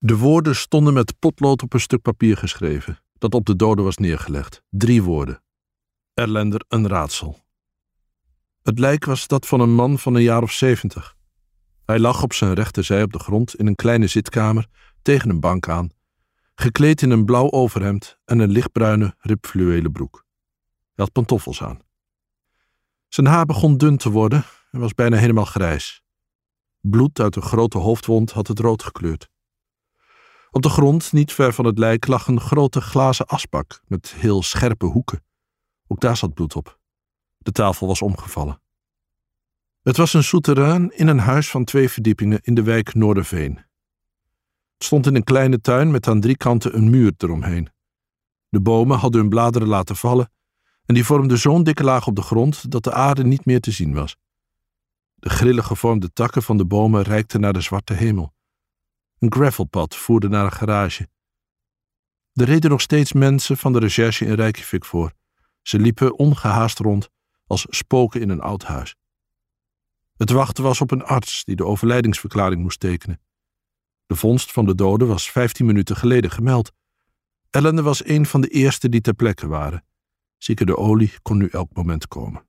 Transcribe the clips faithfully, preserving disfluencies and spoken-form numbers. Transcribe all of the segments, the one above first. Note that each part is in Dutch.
De woorden stonden met potlood op een stuk papier geschreven, dat op de dode was neergelegd. Drie woorden. Erlander een raadsel. Het lijk was dat van een man van een jaar of zeventig. Hij lag op zijn rechterzij op de grond in een kleine zitkamer tegen een bank aan, gekleed in een blauw overhemd en een lichtbruine ribfluwelen broek. Hij had pantoffels aan. Zijn haar begon dun te worden en was bijna helemaal grijs. Bloed uit een grote hoofdwond had het rood gekleurd. Op de grond, niet ver van het lijk, lag een grote glazen asbak met heel scherpe hoeken. Ook daar zat bloed op. De tafel was omgevallen. Het was een souterrain in een huis van twee verdiepingen in de wijk Noorderveen. Het stond in een kleine tuin met aan drie kanten een muur eromheen. De bomen hadden hun bladeren laten vallen en die vormden zo'n dikke laag op de grond dat de aarde niet meer te zien was. De grillig gevormde takken van de bomen reikten naar de zwarte hemel. Een gravelpad voerde naar een garage. Er reden nog steeds mensen van de recherche in Reykjavik voor. Ze liepen ongehaast rond als spoken in een oud huis. Het wachten was op een arts die de overlijdingsverklaring moest tekenen. De vondst van de dode was vijftien minuten geleden gemeld. Erlander was een van de eerste die ter plekke waren. Zieke de olie kon nu elk moment komen.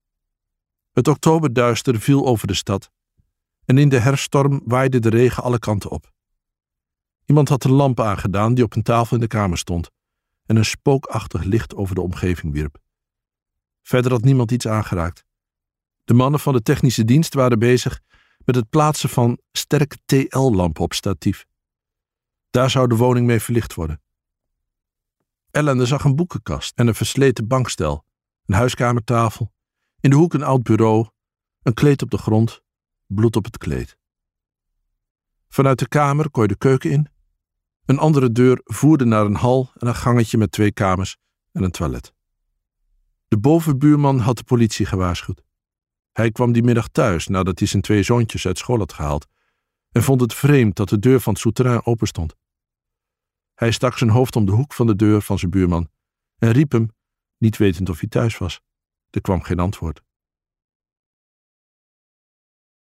Het oktoberduister viel over de stad en in de herfststorm waaide de regen alle kanten op. Iemand had een lamp aangedaan die op een tafel in de kamer stond en een spookachtig licht over de omgeving wierp. Verder had niemand iets aangeraakt. De mannen van de technische dienst waren bezig met het plaatsen van sterke T L-lampen op statief. Daar zou de woning mee verlicht worden. Erlander zag een boekenkast en een versleten bankstel, een huiskamertafel, in de hoek een oud bureau, een kleed op de grond, bloed op het kleed. Vanuit de kamer kon je de keuken in. Een andere deur voerde naar een hal en een gangetje met twee kamers en een toilet. De bovenbuurman had de politie gewaarschuwd. Hij kwam die middag thuis nadat hij zijn twee zoontjes uit school had gehaald en vond het vreemd dat de deur van het souterrain open stond. Hij stak zijn hoofd om de hoek van de deur van zijn buurman en riep hem, niet wetend of hij thuis was. Er kwam geen antwoord.